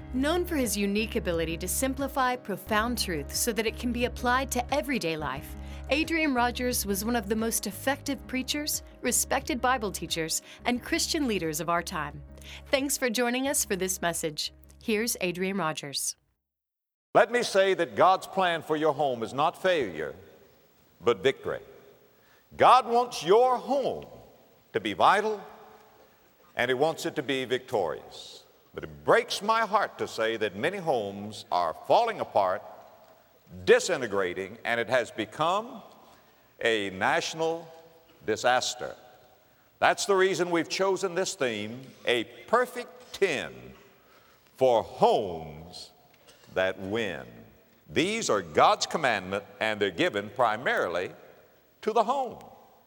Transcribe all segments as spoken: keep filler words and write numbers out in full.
Known for his unique ability to simplify profound truth so that it can be applied to everyday life, Adrian Rogers was one of the most effective preachers, respected Bible teachers, and Christian leaders of our time. Thanks for joining us for this message. Here's Adrian Rogers. Let me say that God's plan for your home is not failure, but victory. God wants your home to be vital, and He wants it to be victorious. But it breaks my heart to say that many homes are falling apart, disintegrating, and it has become a national disaster. That's the reason we've chosen this theme, a perfect ten for homes that win. These are God's commandment, and they're given primarily to the home.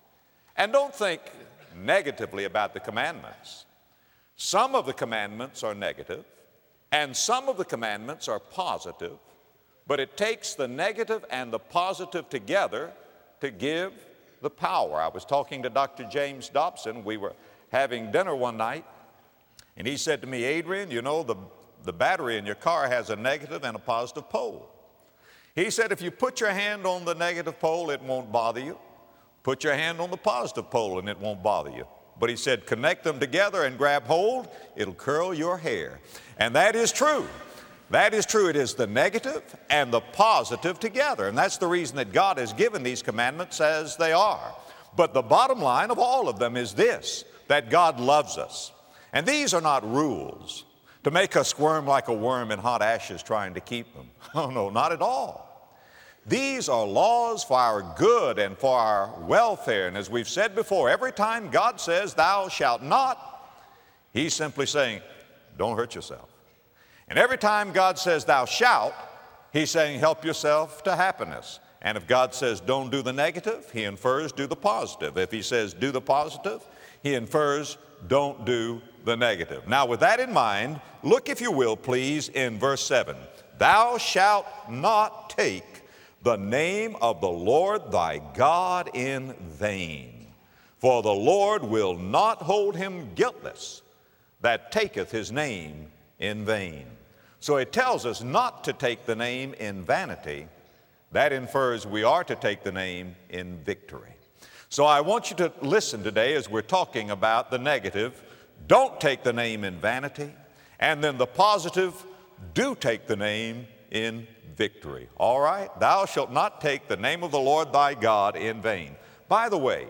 And don't think negatively about the commandments. Some of the commandments are negative, and some of the commandments are positive, but it takes the negative and the positive together to give the power. I was talking to Doctor James Dobson. We were having dinner one night, and he said to me, Adrian, you know, the, the battery in your car has a negative and a positive pole. He said, if you put your hand on the negative pole, it won't bother you. Put your hand on the positive pole, and it won't bother you. But he said, connect them together and grab hold, it'll curl your hair. And that is true. That is true. It is the negative and the positive together. And that's the reason that God has given these commandments as they are. But the bottom line of all of them is this, that God loves us. And these are not rules to make us squirm like a worm in hot ashes trying to keep them. Oh, no, not at all. These are laws for our good and for our welfare. And as we've said before, every time God says, thou shalt not, He's simply saying, don't hurt yourself. And every time God says, thou shalt, He's saying, help yourself to happiness. And if God says, don't do the negative, He infers, do the positive. If He says, do the positive, He infers, don't do the negative. Now, with that in mind, look, if you will, please, in verse seven. Thou shalt not take the name of the Lord thy God in vain. For the Lord will not hold him guiltless that taketh his name in vain. So it tells us not to take the name in vanity. That infers we are to take the name in victory. So I want you to listen today as we're talking about the negative. Don't take the name in vanity. And then the positive, do take the name in victory. All right? Thou shalt not take the name of the Lord thy God in vain. By the way,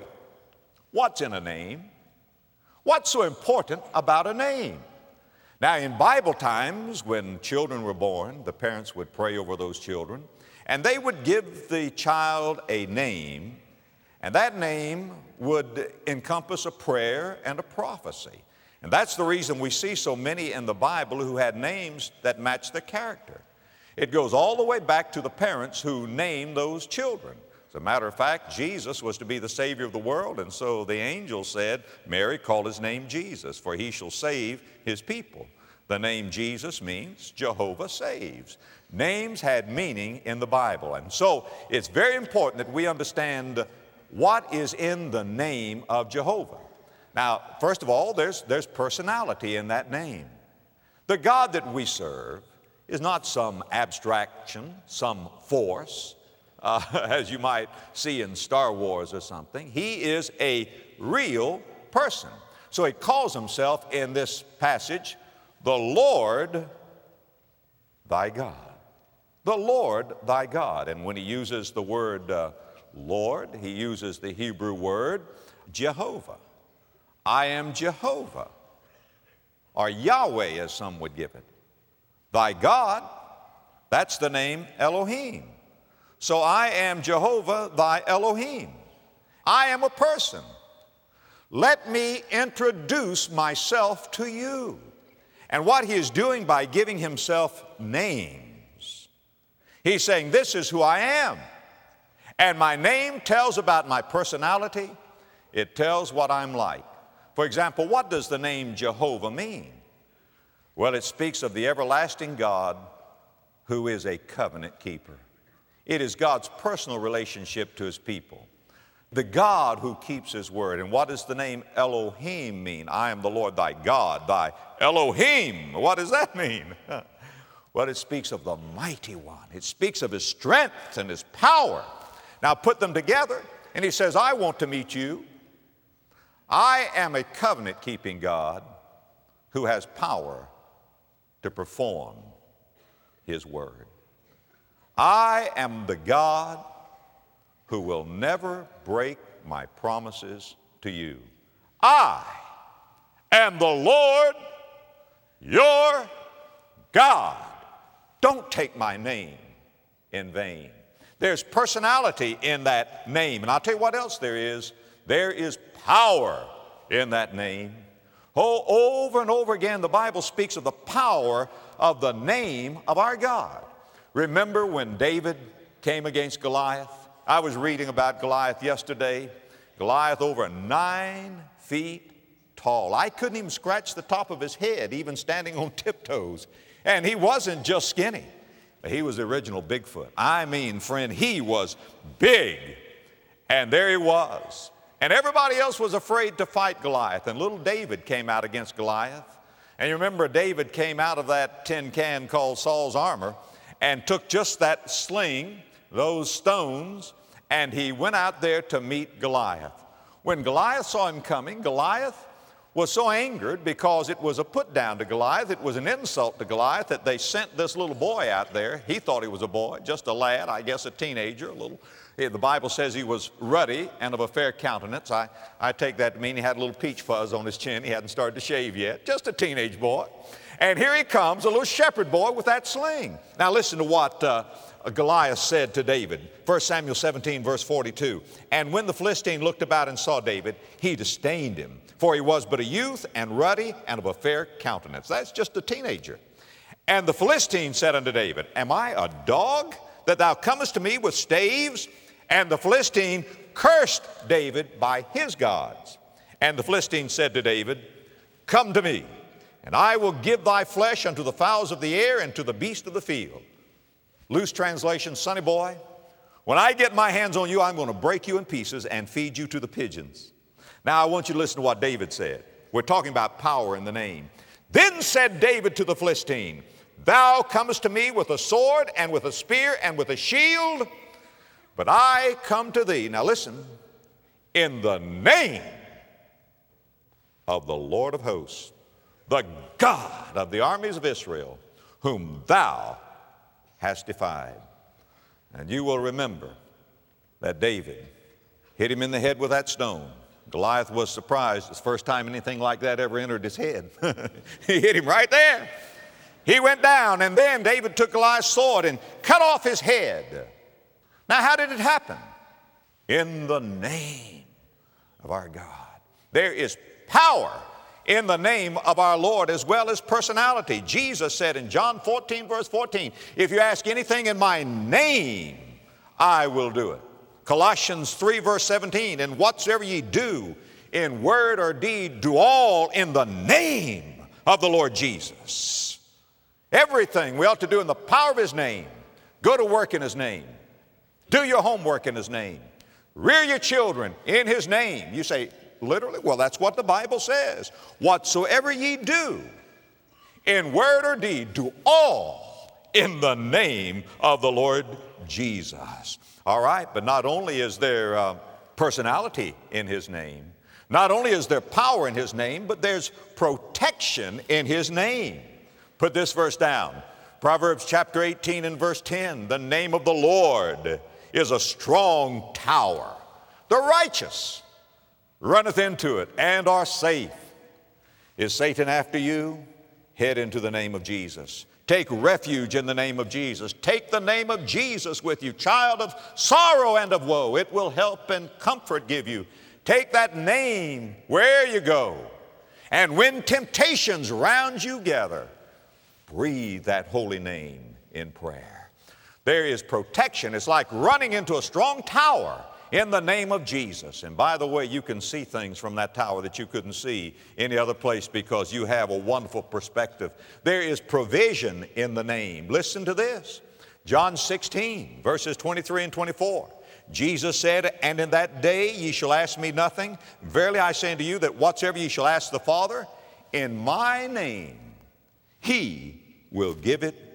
what's in a name? What's so important about a name? Now, in Bible times, when children were born, the parents would pray over those children, and they would give the child a name, and that name would encompass a prayer and a prophecy. And that's the reason we see so many in the Bible who had names that matched their character. It goes all the way back to the parents who named those children. As a matter of fact, Jesus was to be the Savior of the world, and so the angel said, Mary, call his name Jesus, for he shall save his people. The name Jesus means Jehovah saves. Names had meaning in the Bible, and so it's very important that we understand what is in the name of Jehovah. Now, first of all, there's, there's personality in that name. The God that we serve is not some abstraction, some force, uh, as you might see in Star Wars or something. He is a real person. So He calls Himself in this passage, the Lord thy God. The Lord thy God. And when He uses the word uh, Lord, He uses the Hebrew word Jehovah. I am Jehovah, or Yahweh as some would give it. Thy God, that's the name Elohim. So I am Jehovah, thy Elohim. I am a person. Let me introduce myself to you. And what He is doing by giving Himself names, He's saying, this is who I am. And my name tells about my personality. It tells what I'm like. For example, what does the name Jehovah mean? Well, it speaks of the everlasting God who is a covenant keeper. It is God's personal relationship to His people. The God who keeps His word. And what does the name Elohim mean? I am the Lord thy God, thy Elohim. What does that mean? Well, it speaks of the mighty one. It speaks of his strength and his power. Now put them together, and he says, I want to meet you. I am a covenant-keeping God who has power to perform his word. I am the God who will never break my promises to you. I am the Lord your God. Don't take my name in vain. There's personality in that name. And I'll tell you what else there is. There is power in that name. Oh, over and over again, the Bible speaks of the power of the name of our God. Remember when David came against Goliath? I was reading about Goliath yesterday. Goliath over nine feet tall. I couldn't even scratch the top of his head, even standing on tiptoes. And he wasn't just skinny. He was the original Bigfoot. I mean, friend, he was big. And there he was. And everybody else was afraid to fight Goliath. And little David came out against Goliath. And you remember David came out of that tin can called Saul's armor and took just that sling, those stones, and he went out there to meet Goliath. When Goliath saw him coming, Goliath was so angered because it was a put down to Goliath. It was an insult to Goliath that they sent this little boy out there. He thought he was a boy, just a lad, I guess a teenager, a little. The Bible says he was ruddy and of a fair countenance. I, I take that to mean he had a little peach fuzz on his chin. He hadn't started to shave yet. Just a teenage boy. And here he comes, a little shepherd boy with that sling. Now listen to what uh, Goliath said to David. First Samuel seventeen, verse forty-two. And when the Philistine looked about and saw David, he disdained him, for he was but a youth and ruddy and of a fair countenance. That's just a teenager. And the Philistine said unto David, Am I a dog that thou comest to me with staves? And the Philistine cursed David by his gods. And the Philistine said to David, Come to me, and I will give thy flesh unto the fowls of the air and to the beasts of the field. Loose translation, sonny boy, when I get my hands on you, I'm going to break you in pieces and feed you to the pigeons. Now I want you to listen to what David said. We're talking about power in the name. Then said David to the Philistine, Thou comest to me with a sword and with a spear and with a shield, but I come to thee, now listen, in the name of the Lord of hosts, the God of the armies of Israel, whom thou hast defied. And you will remember that David hit him in the head with that stone. Goliath was surprised. It's the first time anything like that ever entered his head. He hit him right there. He went down, and then David took Goliath's sword and cut off his head. Now, how did it happen? In the name of our God. There is power in the name of our Lord as well as personality. Jesus said in John fourteen, verse fourteen, If you ask anything in my name, I will do it. Colossians three, verse seventeen, And whatsoever ye do in word or deed, do all in the name of the Lord Jesus. Everything we ought to do in the power of his name. Go to work in his name. Do your homework in his name. Rear your children in his name. You say, literally? Well, that's what the Bible says. Whatsoever ye do, in word or deed, do all in the name of the Lord Jesus. All right, but not only is there uh, personality in his name, not only is there power in his name, but there's protection in his name. Put this verse down. Proverbs chapter eighteen and verse ten, The name of the Lord is a strong tower. The righteous runneth into it and are safe. Is Satan after you? Head into the name of Jesus. Take refuge in the name of Jesus. Take the name of Jesus with you. Child of sorrow and of woe, it will help and comfort give you. Take that name where you go. And when temptations round you gather, breathe that holy name in prayer. There is protection. It's like running into a strong tower in the name of Jesus. And by the way, you can see things from that tower that you couldn't see any other place because you have a wonderful perspective. There is provision in the name. Listen to this. John sixteen, verses twenty-three and twenty-four. Jesus said, And in that day ye shall ask me nothing. Verily I say unto you that whatsoever ye shall ask the Father in my name, he will give it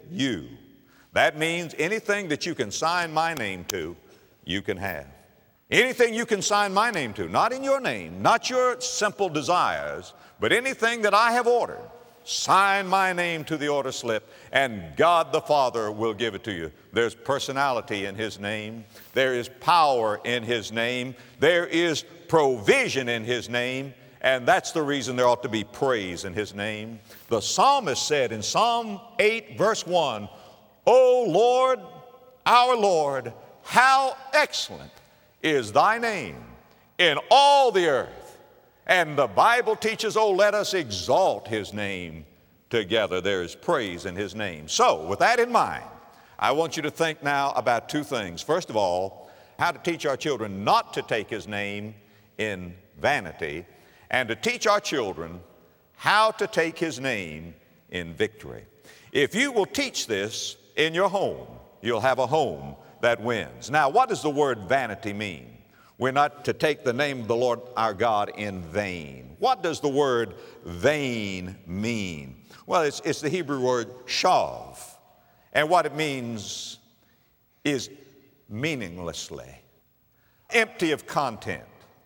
you. That means anything that you can sign my name to, you can have. Anything you can sign my name to, not in your name, not your simple desires, but anything that I have ordered, sign my name to the order slip, and God the Father will give it to you. There's personality in His name. There is power in His name. There is provision in His name, and that's the reason there ought to be praise in His name. The psalmist said in Psalm eight, verse one, O Lord, our Lord, how excellent is thy name in all the earth. And the Bible teaches, oh, let us exalt His name together. There is praise in His name. So, with that in mind, I want you to think now about two things. First of all, how to teach our children not to take His name in vanity, and to teach our children how to take His name in victory. If you will teach this in your home, you'll have a home that wins. Now, what does the word vanity mean? We're not to take the name of the Lord our God in vain. What does the word vain mean? Well, it's, it's the Hebrew word shav. And what it means is meaninglessly, empty of content,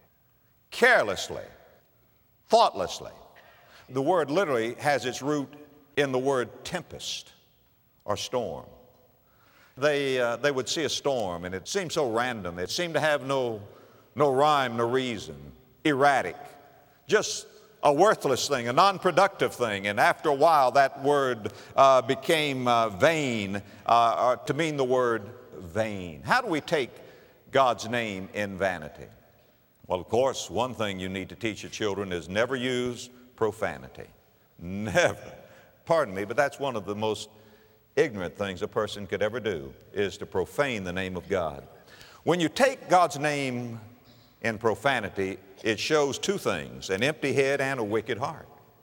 carelessly, thoughtlessly. The word literally has its root in the word tempest or storm. They, uh, they would see a storm, and it seemed so random. It seemed to have no, no rhyme, no reason, erratic, just a worthless thing, a non-productive thing. And after a while, that word uh, became uh, vain, uh, to mean the word vain. How do we take God's name in vanity? Well, of course, one thing you need to teach your children is never use profanity. Never. Pardon me, but that's one of the most ignorant things a person could ever do, is to profane the name of God. When you take God's name in profanity, it shows two things, an empty head and a wicked heart.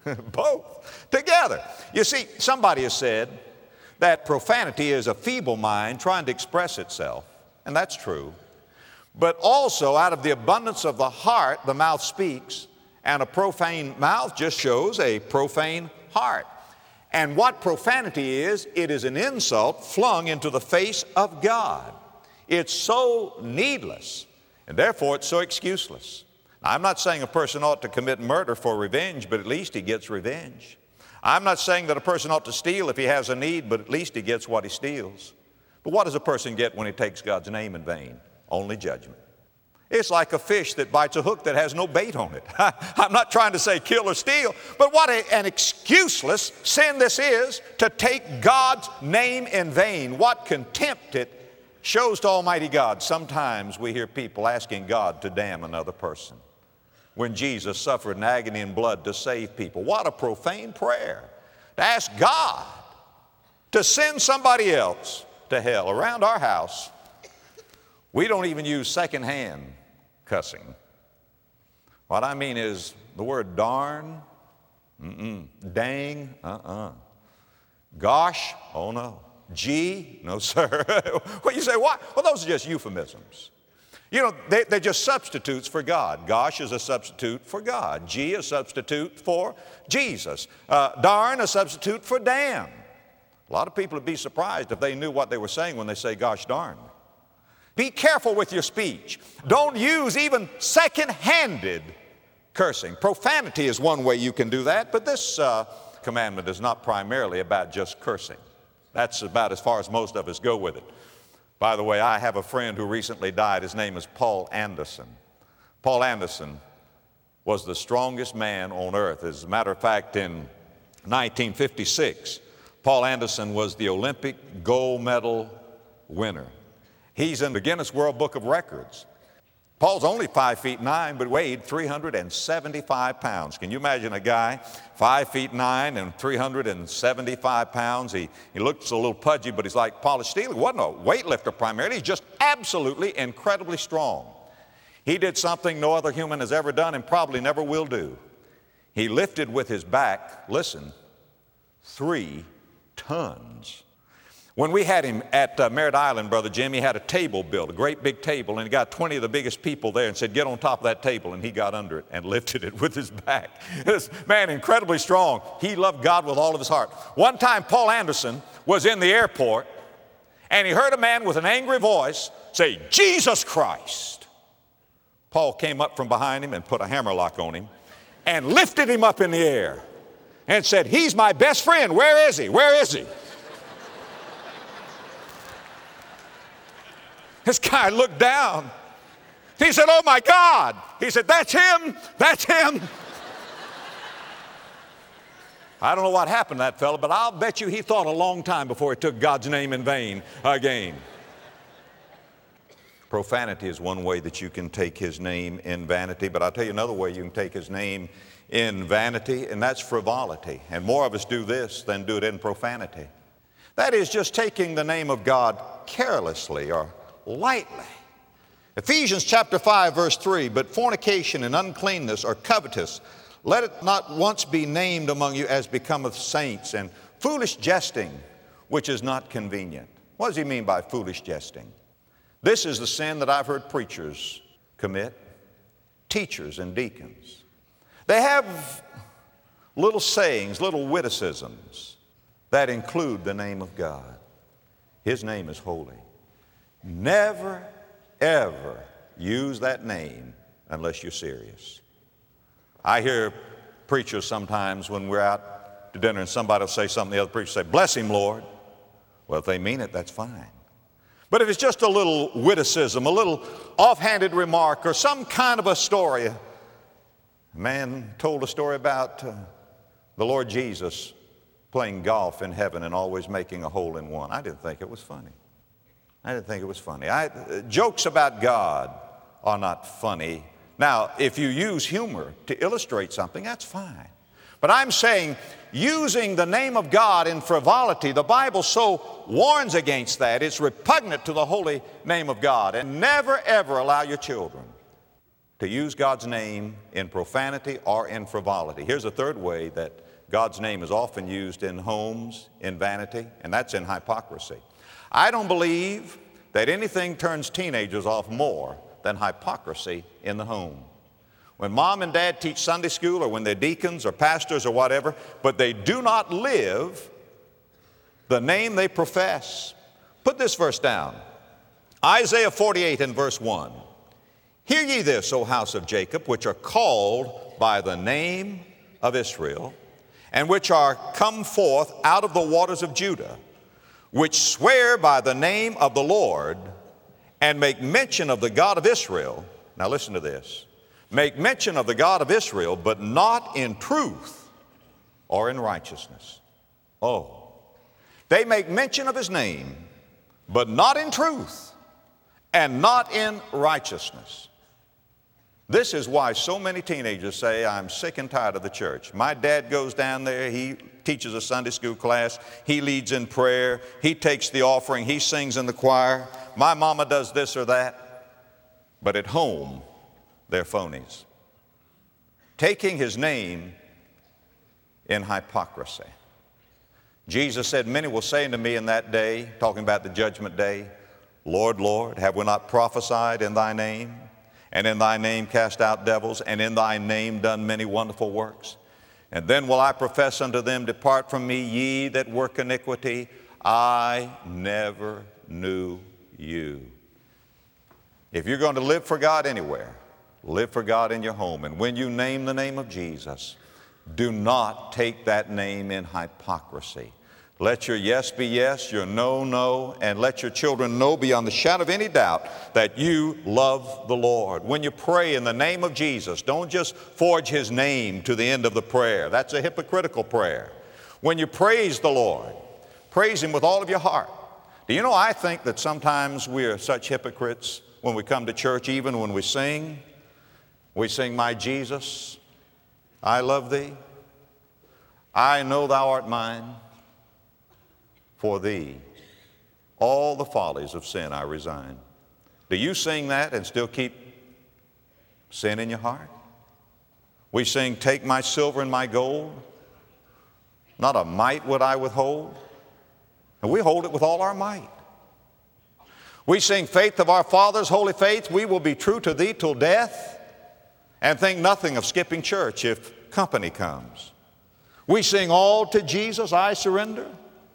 Both together. You see, somebody has said that profanity is a feeble mind trying to express itself, and that's true. But also, out of the abundance of the heart, the mouth speaks, and a profane mouth just shows a profane heart. And what profanity is, it is an insult flung into the face of God. It's so needless, and therefore it's so excuseless. Now, I'm not saying a person ought to commit murder for revenge, but at least he gets revenge. I'm not saying that a person ought to steal if he has a need, but at least he gets what he steals. But what does a person get when he takes God's name in vain? Only judgment. It's like a fish that bites a hook that has no bait on it. I'm not trying to say kill or steal, but what a, an excuseless sin this is, to take God's name in vain. What contempt it shows to Almighty God. Sometimes we hear people asking God to damn another person when Jesus suffered in agony and blood to save people. What a profane prayer, to ask God to send somebody else to hell. Around our house, we don't even use secondhand cussing. What I mean is the word darn, mm-mm. Dang, uh-uh. Gosh, oh no. Gee, no sir. Well, you say, what? Well, those are just euphemisms. You know, they, they're just substitutes for God. Gosh is a substitute for God. Gee, a substitute for Jesus. Uh, darn, a substitute for damn. A lot of people would be surprised if they knew what they were saying when they say gosh darn. Be careful with your speech. Don't use even second-handed cursing. Profanity is one way you can do that, but this uh, commandment is not primarily about just cursing. That's about as far as most of us go with it. By the way, I have a friend who recently died. His name is Paul Anderson. Paul Anderson was the strongest man on earth. As a matter of fact, in nineteen fifty-six, Paul Anderson was the Olympic gold medal winner. He's in the Guinness World Book of Records. Paul's only five feet nine, but weighed three hundred seventy-five pounds. Can you imagine a guy five feet nine and three hundred seventy-five pounds? He, he looks a little pudgy, but he's like polished steel. He wasn't a weightlifter primarily. He's just absolutely incredibly strong. He did something no other human has ever done and probably never will do. He lifted with his back, listen, three tons. When we had him at uh, Merritt Island, Brother Jim, he had a table built, a great big table, and he got twenty of the biggest people there and said, get on top of that table, and he got under it and lifted it with his back. This man, incredibly strong. He loved God with all of his heart. One time, Paul Anderson was in the airport, and he heard a man with an angry voice say, Jesus Christ. Paul came up from behind him and put a hammerlock on him and lifted him up in the air and said, he's my best friend. Where is he? Where is he? This guy looked down. He said, oh my God. He said, that's him. That's him. I don't know what happened to that fellow, but I'll bet you he thought a long time before he took God's name in vain again. Profanity is one way that you can take his name in vanity, but I'll tell you another way you can take his name in vanity, and that's frivolity. And more of us do this than do it in profanity. That is just taking the name of God carelessly or lightly. Ephesians chapter five, verse three, but fornication and uncleanness or covetous, let it not once be named among you as becometh saints, and foolish jesting, which is not convenient. What does he mean by foolish jesting? This is the sin that I've heard preachers commit, teachers and deacons. They have little sayings, little witticisms that include the name of God. His name is holy. Never, ever use that name unless you're serious. I hear preachers sometimes when we're out to dinner and somebody will say something, the other preacher say, bless him, Lord. Well, if they mean it, that's fine. But if it's just a little witticism, a little offhanded remark, or some kind of a story, a man told a story about uh, the Lord Jesus playing golf in heaven and always making a hole in one. I didn't think it was funny. I didn't think it was funny. I, uh, jokes about God are not funny. Now, if you use humor to illustrate something, that's fine. But I'm saying using the name of God in frivolity, the Bible so warns against that. It's repugnant to the holy name of God. And never, ever allow your children to use God's name in profanity or in frivolity. Here's a third way that God's name is often used in homes, in vanity, and that's in hypocrisy. I don't believe that anything turns teenagers off more than hypocrisy in the home. When mom and dad teach Sunday school, or when they're deacons or pastors or whatever, but they do not live the name they profess. Put this verse down. Isaiah forty-eight and verse one. Hear ye this, O house of Jacob, which are called by the name of Israel, and which are come forth out of the waters of Judah, which swear by the name of the Lord, and make mention of the God of Israel. Now listen to this. Make mention of the God of Israel, but not in truth or in righteousness. Oh, they make mention of his name, but not in truth and not in righteousness. This is why so many teenagers say, I'm sick and tired of the church. My dad goes down there, he teaches a Sunday school class, he leads in prayer, he takes the offering, he sings in the choir. My mama does this or that. But at home, they're phonies. Taking his name in hypocrisy. Jesus said, many will say unto me in that day, talking about the judgment day, Lord, Lord, have we not prophesied in thy name? And in thy name cast out devils, and in thy name done many wonderful works? And then will I profess unto them, depart from me, ye that work iniquity, I never knew you. If you're going to live for God anywhere, live for God in your home. And when you name the name of Jesus, do not take that name in hypocrisy. Let your yes be yes, your no, no, and let your children know beyond the shadow of any doubt that you love the Lord. When you pray in the name of Jesus, don't just forge his name to the end of the prayer. That's a hypocritical prayer. When you praise the Lord, praise him with all of your heart. Do you know, I think that sometimes we are such hypocrites when we come to church, even when we sing. We sing, my Jesus, I love thee. I know thou art mine. For thee, all the follies of sin I resign. Do you sing that and still keep sin in your heart? We sing, take my silver and my gold. Not a mite would I withhold. and we hold it with all our might. We sing faith of our fathers, holy faith, we will be true to thee till death, and think nothing of skipping church if company comes. We sing all to Jesus I surrender,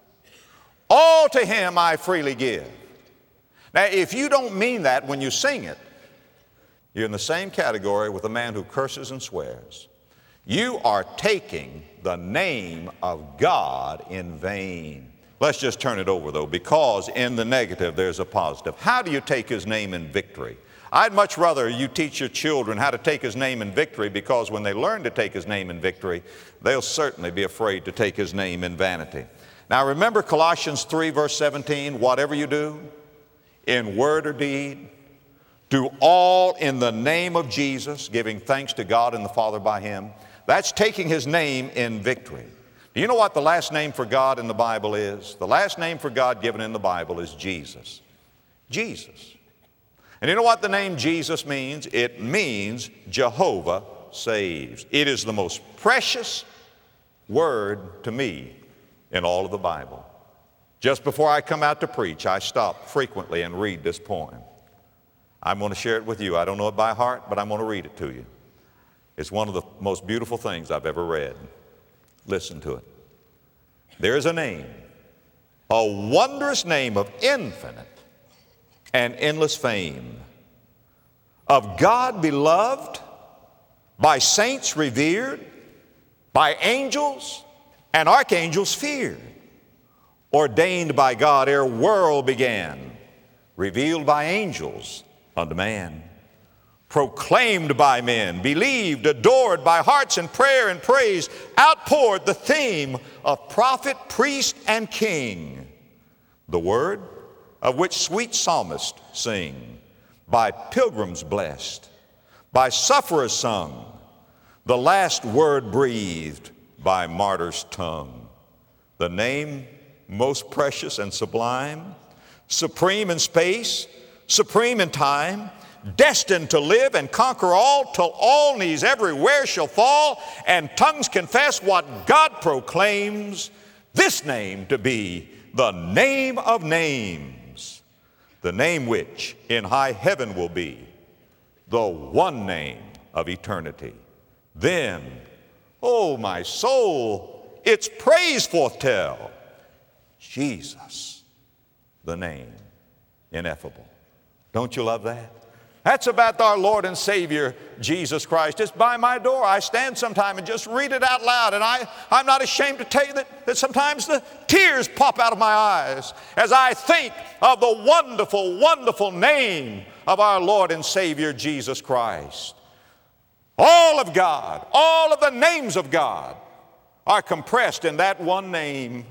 all to him I freely give. Now, if you don't mean that when you sing it, you're in the same category with a man who curses and swears. You are taking the name of God in vain. Let's just turn it over, though, because in the negative there's a positive. How do you take his name in victory? I'd much rather you teach your children how to take his name in victory, because when they learn to take his name in victory, they'll certainly be afraid to take his name in vanity. Now remember Colossians three verse seventeen, whatever you do, in word or deed, do all in the name of Jesus, giving thanks to God and the Father by him. That's taking his name in victory. Do you know what the last name for God in the Bible is? The last name for God given in the Bible is Jesus. Jesus. And you know what the name Jesus means? It means Jehovah saves. It is the most precious word to me in all of the Bible. Just before I come out to preach, I stop frequently and read this poem. I'm going to share it with you. I don't know it by heart, but I'm going to read it to you. It's one of the most beautiful things I've ever read. Listen to it. There is a name, a wondrous name of infinite and endless fame, of God beloved, by saints revered, by angels and archangels feared, ordained by God ere world began, revealed by angels unto man, proclaimed by men, believed, adored by hearts in prayer and praise, outpoured the theme of prophet, priest, and king, the word of which sweet psalmists sing, by pilgrims blessed, by sufferers sung, the last word breathed by martyr's tongue. The name most precious and sublime, supreme in space, supreme in time, destined to live and conquer all, till all knees everywhere shall fall, and tongues confess what God proclaims, this name to be the name of names, the name which in high heaven will be the one name of eternity. Then, oh my soul, its praise forth tell, Jesus, the name ineffable. Don't you love that? That's about our Lord and Savior, Jesus Christ. It's by my door. I stand sometime and just read it out loud, and I, I'm not ashamed to tell you that, that sometimes the tears pop out of my eyes as I think of the wonderful, wonderful name of our Lord and Savior, Jesus Christ. All of God, all of the names of God are compressed in that one name,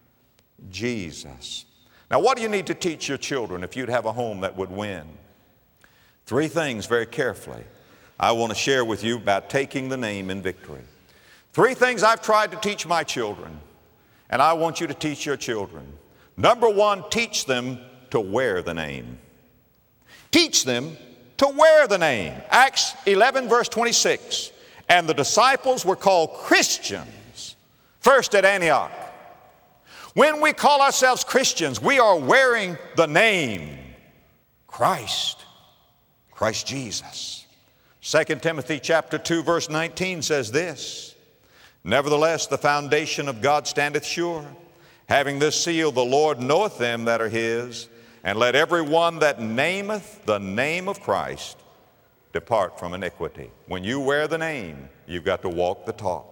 Jesus. Now, what do you need to teach your children if you'd have a home that would win? Three things very carefully I want to share with you about taking the name in victory. Three things I've tried to teach my children, and I want you to teach your children. Number one, teach them to wear the name. Teach them to wear the name. Acts eleven verse twenty-six, and the disciples were called Christians first at Antioch. When we call ourselves Christians, we are wearing the name Christ. Christ Jesus. Second Timothy chapter two verse nineteen says this, nevertheless the foundation of God standeth sure, having this seal, the Lord knoweth them that are his, and let every one that nameth the name of Christ depart from iniquity. When you wear the name, you've got to walk the talk.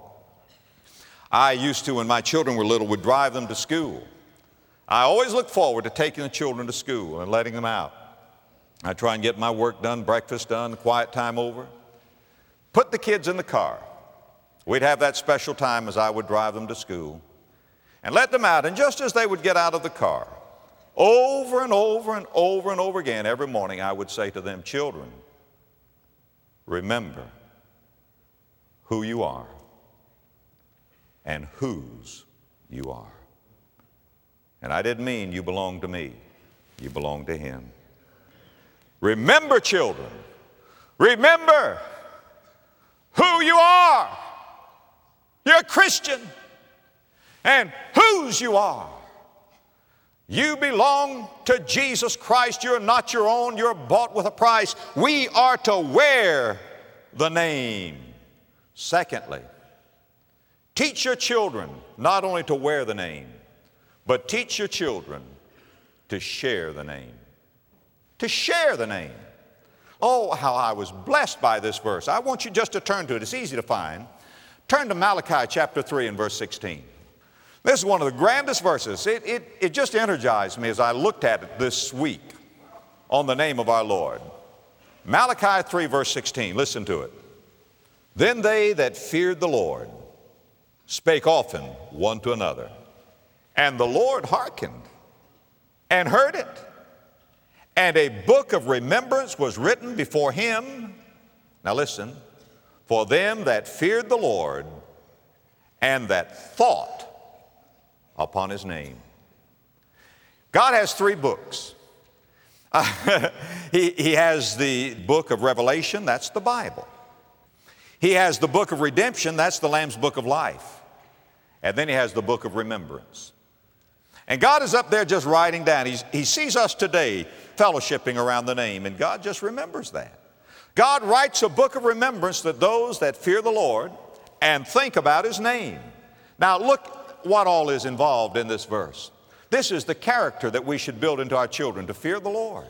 I used to, when my children were little, would drive them to school. I always look forward to taking the children to school and letting them out. I try and get my work done, breakfast done, quiet time over. Put the kids in the car. We'd have that special time as I would drive them to school and let them out. And just as they would get out of the car, over and over and over and over again, every morning I would say to them, children, remember who you are and whose you are. And I didn't mean you belong to me. You belong to him. Remember, children, remember who you are. You're a Christian, and whose you are. You belong to Jesus Christ. You're not your own. You're bought with a price. We are to wear the name. Secondly, teach your children not only to wear the name, but teach your children to share the name. To share the name. Oh, how I was blessed by this verse. I want you just to turn to it. It's easy to find. Turn to Malachi chapter three and verse sixteen. This is one of the grandest verses. It, it, it just energized me as I looked at it this week on the name of our Lord. Malachi three verse sixteen, listen to it. Then they that feared the Lord spake often one to another, and the Lord hearkened and heard it. And a book of remembrance was written before him. Now listen, for them that feared the Lord and that thought upon his name. God has three books. Uh, he, he has the book of Revelation, that's the Bible. He has the book of redemption, that's the Lamb's book of life. And then he has the book of remembrance. And God is up there just writing down. He's, he sees us today fellowshipping around the name, and God just remembers that. God writes a book of remembrance to those that fear the Lord and think about his name. Now look what all is involved in this verse. This is the character that we should build into our children, to fear the Lord.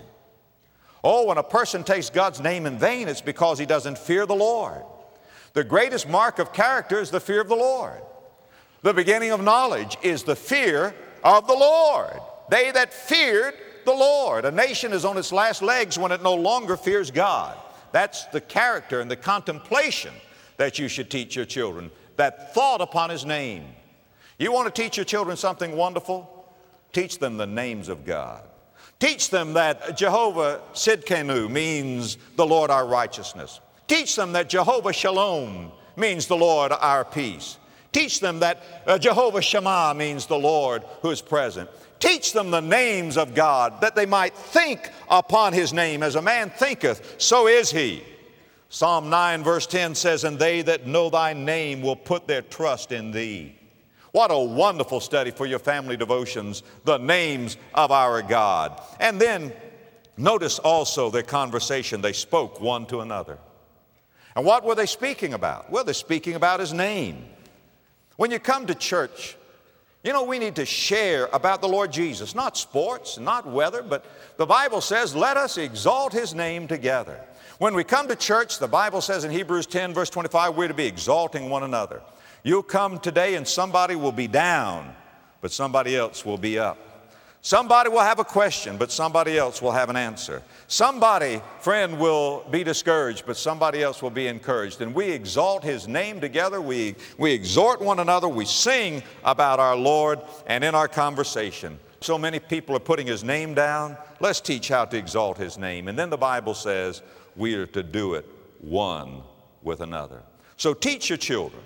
Oh, when a person takes God's name in vain, it's because he doesn't fear the Lord. The greatest mark of character is the fear of the Lord. The beginning of knowledge is the fear of the Lord. They that feared the Lord. A nation is on its last legs when it no longer fears God. That's the character and the contemplation that you should teach your children. That thought upon his name. You want to teach your children something wonderful? Teach them the names of God. Teach them that Jehovah Sidkenu means the Lord our righteousness. Teach them that Jehovah Shalom means the Lord our peace. Teach them that uh, Jehovah Shammah means the Lord who is present. Teach them the names of God, that they might think upon his name. As a man thinketh, so is he. Psalm nine verse ten says, and they that know thy name will put their trust in thee. What a wonderful study for your family devotions, the names of our God. And then notice also their conversation. They spoke one to another. And what were they speaking about? Well, they're speaking about his name. When you come to church, you know, we need to share about the Lord Jesus, not sports, not weather, but the Bible says, let us exalt his name together. When we come to church, the Bible says in Hebrews ten verse twenty-five, we're to be exalting one another. You'll come today and somebody will be down, but somebody else will be up. Somebody will have a question, but somebody else will have an answer. Somebody, friend, will be discouraged, but somebody else will be encouraged. And we exalt his name together. We, we exhort one another. We sing about our Lord, and in our conversation, so many people are putting his name down. Let's teach how to exalt his name. And then the Bible says we are to do it one with another. So teach your children.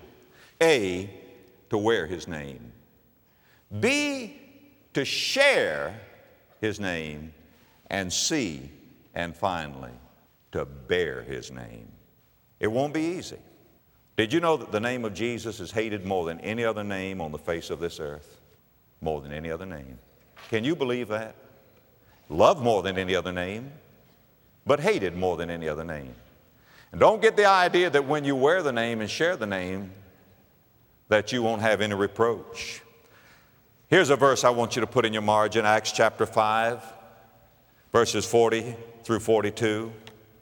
A, to wear his name. B, to share his name. And C, and finally, to bear his name. It won't be easy. Did you know that the name of Jesus is hated more than any other name on the face of this earth? More than any other name. Can you believe that? Loved more than any other name, but hated more than any other name. And don't get the idea that when you wear the name and share the name, that you won't have any reproach. Here's a verse I want you to put in your margin, Acts chapter five, verses forty through forty-two.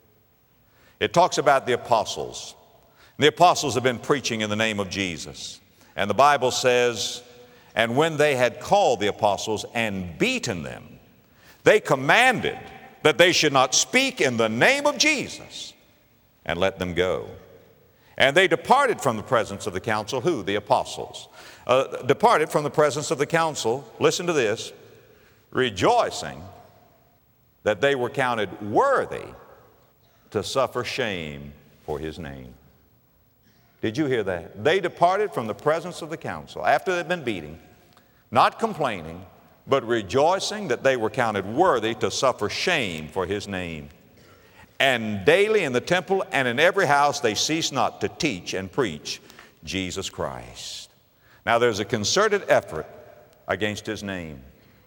It talks about the apostles. The apostles have been preaching in the name of Jesus. And the Bible says, and when they had called the apostles and beaten them, they commanded that they should not speak in the name of Jesus, and let them go. And they departed from the presence of the council. Who? The apostles. Uh, departed from the presence of the council, listen to this, rejoicing that they were counted worthy to suffer shame for his name. Did you hear that? They departed from the presence of the council after they'd been beating, not complaining, but rejoicing that they were counted worthy to suffer shame for his name. And daily in the temple and in every house they cease not to teach and preach Jesus Christ. Now there's a concerted effort against his name.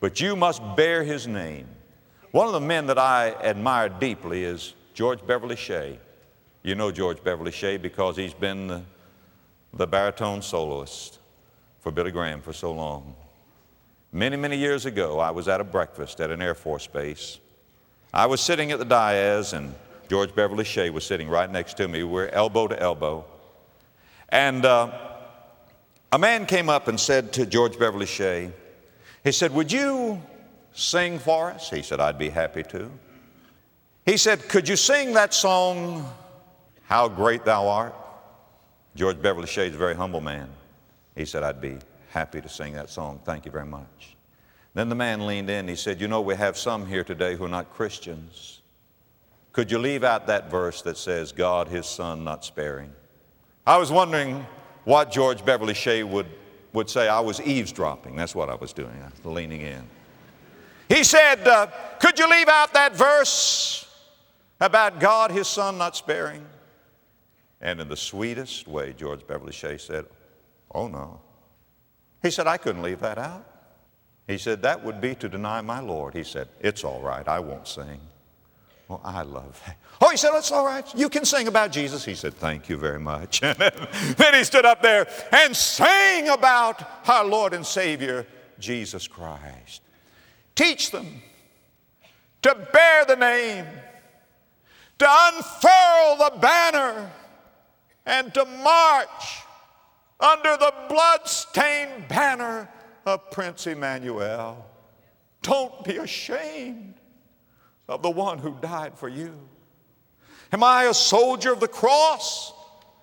but you must bear his name. One of the men that I admire deeply is George Beverly Shea. You know George Beverly Shea because he's been the, the baritone soloist for Billy Graham for so long. Many, many years ago, I was at a breakfast at an Air Force base. I was sitting at the dais, and George Beverly Shea was sitting right next to me. We were elbow to elbow. And uh, a man came up and said to George Beverly Shea, he said, "Would you sing for us?" He said, "I'd be happy to." He said, "Could you sing that song, How Great Thou Art?" George Beverly Shea is a very humble man. He said, "I'd be happy to sing that song. Thank you very much." Then the man leaned in. He said, "You know, we have some here today who are not Christians. Could you leave out that verse that says, God, his son, not sparing?" I was wondering what George Beverly Shea would, would say. I was eavesdropping. That's what I was doing, I was leaning in. He said, uh, "Could you leave out that verse about God, his son, not sparing?" And in the sweetest way, George Beverly Shea said, "Oh, no." He said, "I couldn't leave that out." He said, "That would be to deny my Lord." He said, "It's all right, I won't sing." Well, I love that. Oh, he said, "It's all right, you can sing about Jesus." He said, "Thank you very much." And then, then he stood up there and sang about our Lord and Savior, Jesus Christ. Teach them to bear the name, to unfurl the banner, and to march under the blood-stained banner of Prince Emmanuel. Don't be ashamed of the one who died for you. Am I a soldier of the cross,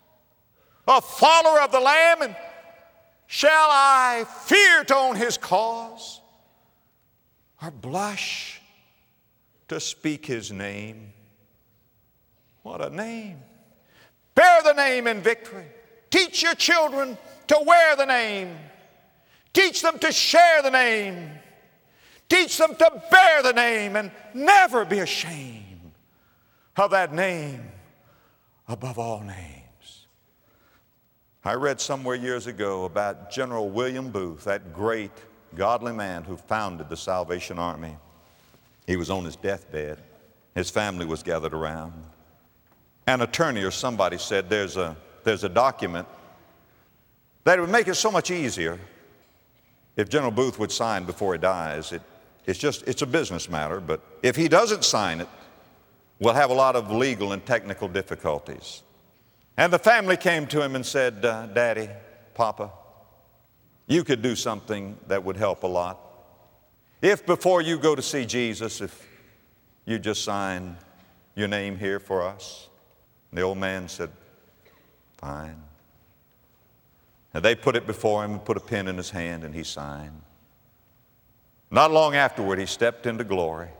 a follower of the Lamb, and shall I fear to own his cause, or blush to speak his name? What a name. Bear the name in victory. Teach your children to wear the name. Teach them to share the name. Teach them to bear the name and never be ashamed of that name above all names. I read somewhere years ago about General William Booth, that great godly man who founded the Salvation Army. He was on his deathbed. His family was gathered around. An attorney or somebody said there's a, there's a document that it would make it so much easier if General Booth would sign before he dies. It, it's just, it's a business matter, but if he doesn't sign it, we'll have a lot of legal and technical difficulties. And the family came to him and said, uh, "Daddy, Papa, you could do something that would help a lot. If before you go to see Jesus, if you just sign your name here for us." And the old man said, "Fine." And they put it before him and put a pen in his hand, and he signed. Not long afterward, he stepped into glory.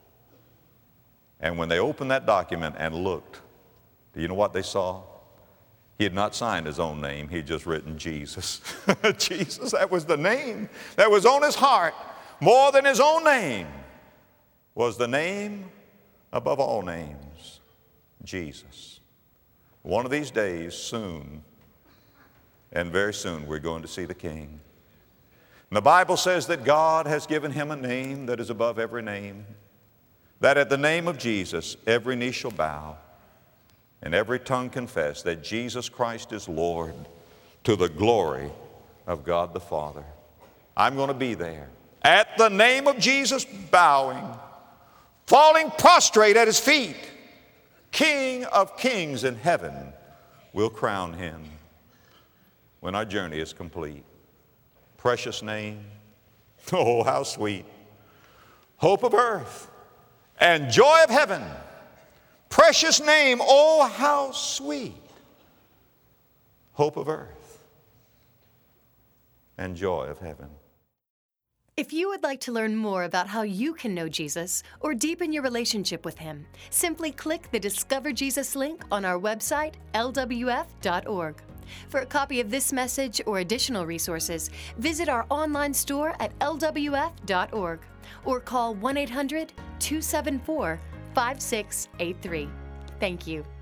And when they opened that document and looked, do you know what they saw? He had not signed his own name. He had just written Jesus. Jesus, that was the name that was on his heart. More than his own name was the name above all names, Jesus. One of these days, soon, and very soon, we're going to see the King. And the Bible says that God has given him a name that is above every name, that at the name of Jesus, every knee shall bow and every tongue confess that Jesus Christ is Lord, to the glory of God the Father. I'm going to be there at the name of Jesus, bowing, falling prostrate at his feet. King of kings in heaven will crown him when our journey is complete. Precious name, oh, how sweet. Hope of earth and joy of heaven. Precious name, oh, how sweet. Hope of earth and joy of heaven. If you would like to learn more about how you can know Jesus or deepen your relationship with him, simply click the Discover Jesus link on our website, L W F dot org. For a copy of this message or additional resources, visit our online store at L W F dot org or call one eight hundred, two seven four, five six eight three. Thank you.